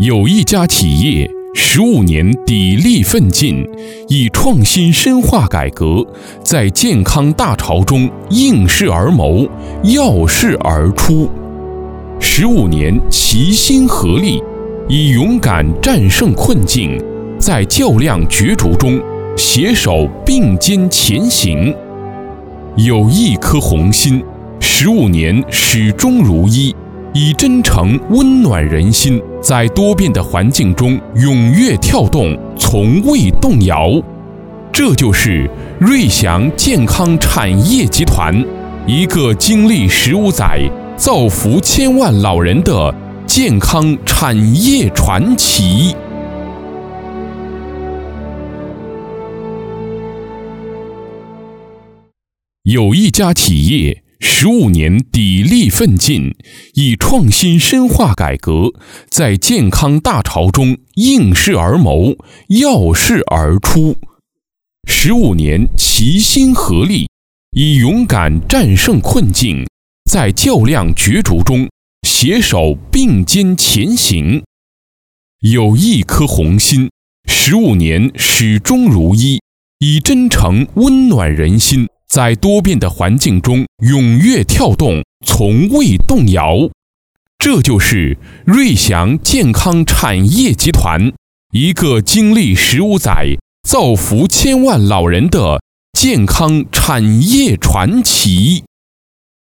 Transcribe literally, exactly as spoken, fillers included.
有一家企业十五年砥砺奋进，以创新深化改革，在健康大潮中应势而谋，耀世而出。十五年齐心合力，以勇敢战胜困境，在较量角逐中携手并肩前行。有一颗红心，十五年始终如一，以真诚温暖人心，在多变的环境中踊跃跳动，从未动摇。这就是瑞祥健康产业集团，一个经历十五载、造福千万老人的健康产业传奇。有一家企业十五年砥砺奋进，以创新深化改革，在健康大潮中应势而谋，耀世而出。十五年齐心合力，以勇敢战胜困境，在较量角逐中携手并肩前行。有一颗红心，十五年始终如一，以真诚温暖人心，在多变的环境中踊跃跳动，从未动摇。这就是瑞祥健康产业集团，一个经历十五载、造福千万老人的健康产业传奇。